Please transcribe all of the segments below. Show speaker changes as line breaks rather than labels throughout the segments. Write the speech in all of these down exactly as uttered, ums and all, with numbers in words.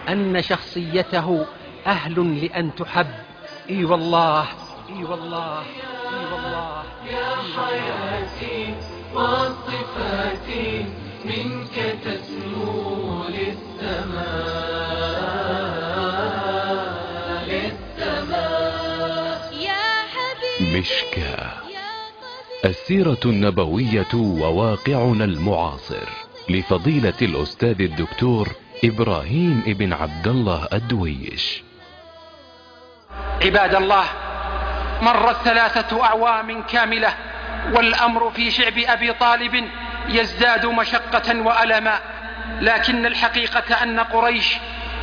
أن شخصيته أهل لأن تحب. إي والله، إي والله، إي والله
يا حياتي وصفاتي منك تسمو للسماء للسماء يا حبيبي.
مشكاة، السيرة النبوية وواقعنا المعاصر لفضيلة الأستاذ الدكتور إبراهيم ابن عبد الله الدويش.
عباد الله، مرت ثلاثة أعوام كاملة والأمر في شعب أبي طالب يزداد مشقة وألما، لكن الحقيقة أن قريش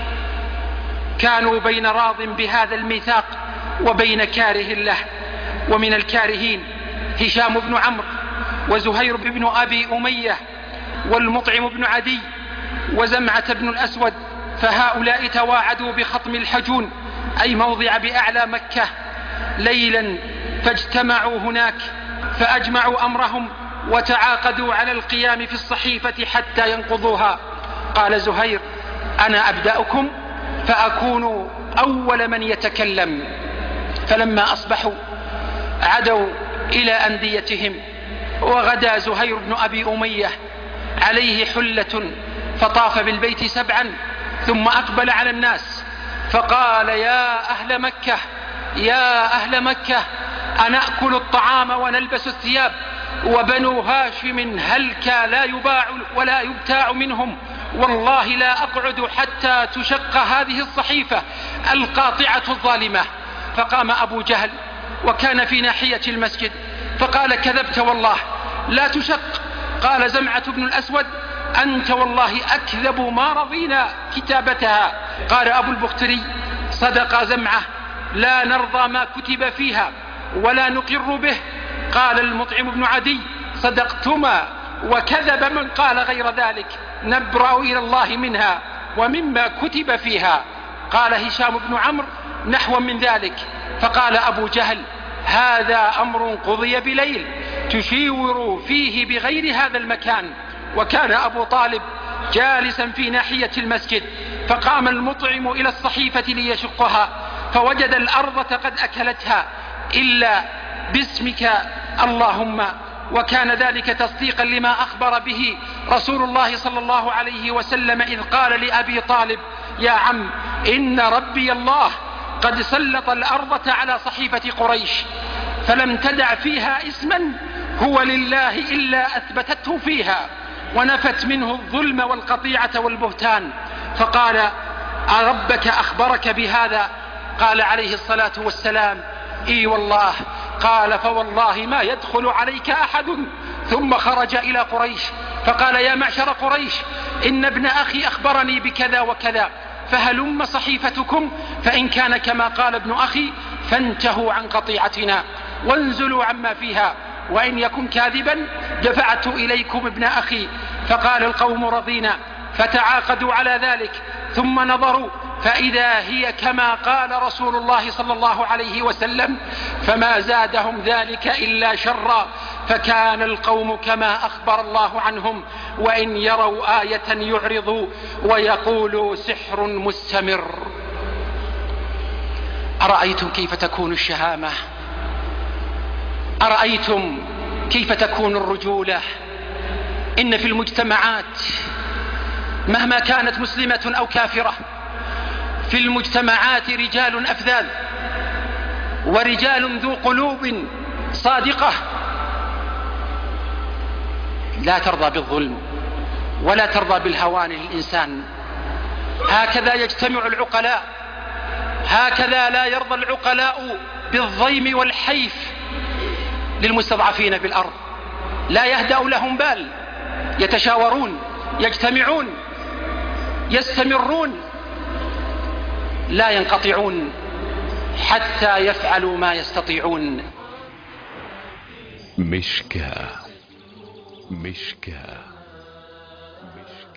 كانوا بين راض بهذا الميثاق وبين كاره له. ومن الكارهين هشام بن عمرو وزهير بن أبي أمية والمطعم بن عدي وزمعة بن الأسود، فهؤلاء تواعدوا بخطم الحجون أي موضع بأعلى مكة ليلا، فاجتمعوا هناك فأجمعوا أمرهم وتعاقدوا على القيام في الصحيفة حتى ينقضوها. قال زهير: أنا أبدأكم فأكون أول من يتكلم. فلما أصبحوا عدوا إلى أنديتهم، وغدا زهير بن أبي أمية عليه حلة فطاف بالبيت سبعا ثم أقبل على الناس فقال: يا أهل مكة، يا أهل مكة، أنأكل الطعام ونلبس الثياب، وبنو هاشم هلك لا يباع ولا يبتاع منهم، والله لا أقعد حتى تشق هذه الصحيفة القاطعة الظالمة. فقام أبو جهل وكان في ناحية المسجد فقال: كذبت والله لا تشق. قال زمعة بن الأسود: أنت والله أكذب ما رضينا كتابتها. قال أبو البختري: صدق زمعة، لا نرضى ما كتب فيها ولا نقر به. قال المطعم بن عدي: صدقتما، وكذب من قال غير ذلك، نبرأ إلى الله منها ومما كتب فيها. قال هشام بن عمرو نحو من ذلك. فقال أبو جهل: هذا أمر قضي بليل تشيور فيه بغير هذا المكان. وكان أبو طالب جالسا في ناحية المسجد، فقام المطعم إلى الصحيفة ليشقها فوجد الأرض قد أكلتها إلا باسمك اللهم. وكان ذلك تصديقا لما أخبر به رسول الله صلى الله عليه وسلم إذ قال لأبي طالب: يا عم، إن ربي الله قد سلط الأرض على صحيفة قريش فلم تدع فيها اسما هو لله إلا أثبتته فيها ونفت منه الظلم والقطيعة والبهتان. فقال: أربك أخبرك بهذا؟ قال عليه الصلاة والسلام: إي والله. قال: فوالله ما يدخل عليك أحد. ثم خرج إلى قريش فقال: يا معشر قريش، إن ابن أخي أخبرني بكذا وكذا، فهلم صحيفتكم، فإن كان كما قال ابن أخي فانتهوا عن قطيعتنا وانزلوا عما فيها، وإن يكن كاذبا دفعت إليكم ابن أخي. فقال القوم: رضينا. فتعاقدوا على ذلك ثم نظروا فإذا هي كما قال رسول الله صلى الله عليه وسلم، فما زادهم ذلك إلا شرا، فكان القوم كما أخبر الله عنهم، وإن يروا آية يعرضوا ويقولوا سحر مستمر. أرأيتم كيف تكون الشهامة؟ أرأيتم كيف تكون الرجولة؟ إن في المجتمعات مهما كانت مسلمة أو كافرة، في المجتمعات رجال أفذاذ ورجال ذو قلوب صادقة لا ترضى بالظلم ولا ترضى بالهوان للإنسان. هكذا يجتمع العقلاء، هكذا لا يرضى العقلاء بالضيم والحيف للمستضعفين بالأرض. لا يهدأ لهم بال، يتشاورون، يجتمعون، يستمرون، لا ينقطعون حتى يفعلوا ما يستطيعون.
مشكاة، مشكاة، مشكاة.